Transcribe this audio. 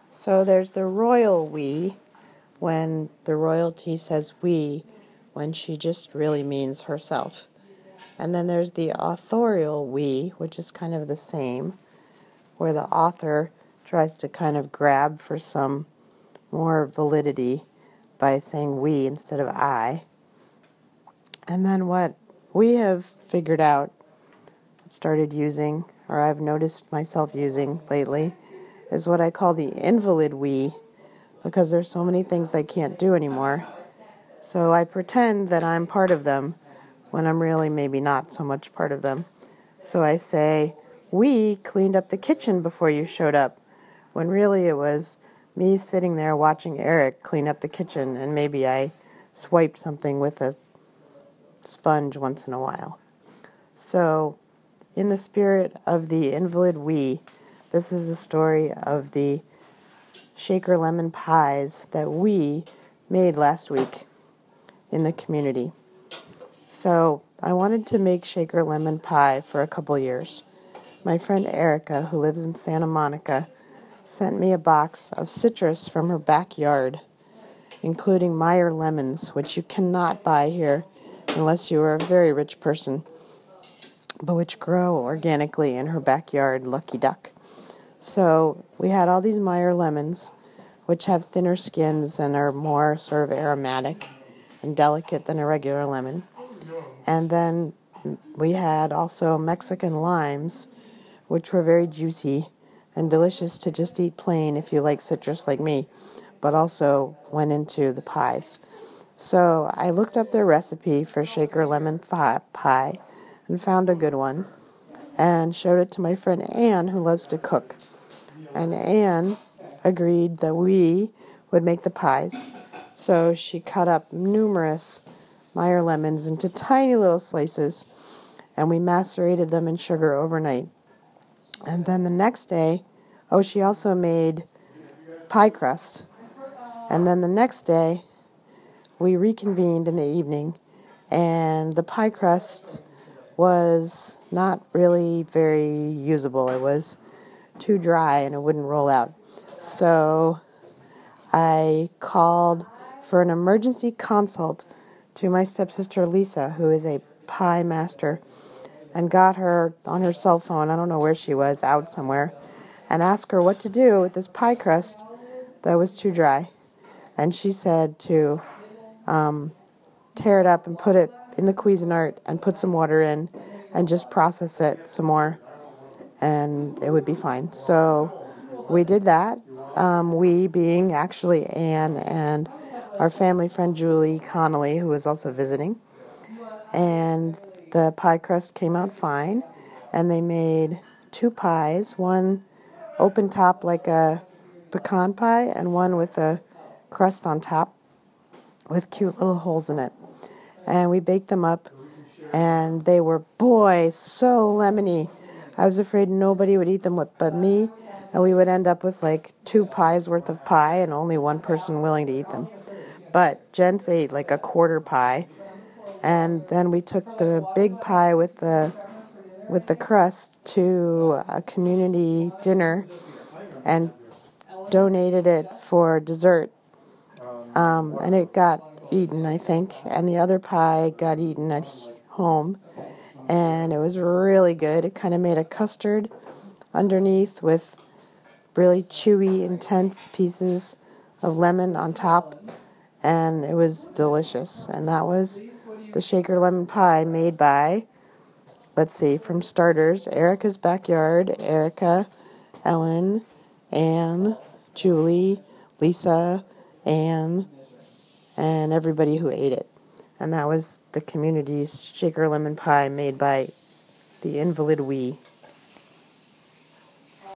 So there's the royal we, when the royalty says we, when she just really means herself. And then there's the authorial we, which is kind of the same, where the author tries to kind of grab for some more validity by saying we instead of I. And then what we have figured out, started using, or I've noticed myself using lately, is what I call the invalid we, because there's so many things I can't do anymore. So I pretend that I'm part of them when I'm really maybe not so much part of them. So I say, we cleaned up the kitchen before you showed up, when really it was me sitting there watching Eric clean up the kitchen, and maybe I swiped something with a sponge once in a while. So, in the spirit of the invalid we, this is the story of the shaker lemon pies that we made last week in the community. So, I wanted to make shaker lemon pie for a couple years. My friend Erica, who lives in Santa Monica, sent me a box of citrus from her backyard, including Meyer lemons, which you cannot buy here unless you are a very rich person, but which grow organically in her backyard, lucky duck. So we had all these Meyer lemons, which have thinner skins and are more sort of aromatic and delicate than a regular lemon. And then we had also Mexican limes, which were very juicy and delicious to just eat plain if you like citrus like me, but also went into the pies. So I looked up their recipe for shaker lemon pie and found a good one and showed it to my friend Anne, who loves to cook. And Anne agreed that we would make the pies. So she cut up numerous Meyer lemons into tiny little slices, and we macerated them in sugar overnight. And then the next day, she also made pie crust. And then the next day, we reconvened in the evening, and the pie crust was not really very usable. It was too dry and it wouldn't roll out. So I called for an emergency consult to my stepsister Lisa, who is a pie master, and got her on her cell phone, I don't know where she was, out somewhere, and asked her what to do with this pie crust that was too dry. And she said to tear it up and put it in the Cuisinart and put some water in and just process it some more, and it would be fine. So we did that, we being actually Anne and our family friend Julie Connolly, who was also visiting. And the pie crust came out fine, and they made 2 pies, one open top like a pecan pie and one with a crust on top with cute little holes in it. And we baked them up, and they were, boy, so lemony. I was afraid nobody would eat them but me, and we would end up with like 2 pies worth of pie and only one person willing to eat them. But Jens ate like a quarter pie, and then we took the big pie with the crust to a community dinner and donated it for dessert. And it got eaten, I think, and the other pie got eaten at home, and it was really good. It kind of made a custard underneath with really chewy, intense pieces of lemon on top, and it was delicious. And that was the shaker lemon pie made by, let's see, from starters, Erica's backyard, Erica, Ellen, Anne, Julie, Lisa, Anne, and everybody who ate it. And that was the community's shaker lemon pie made by the invalid we.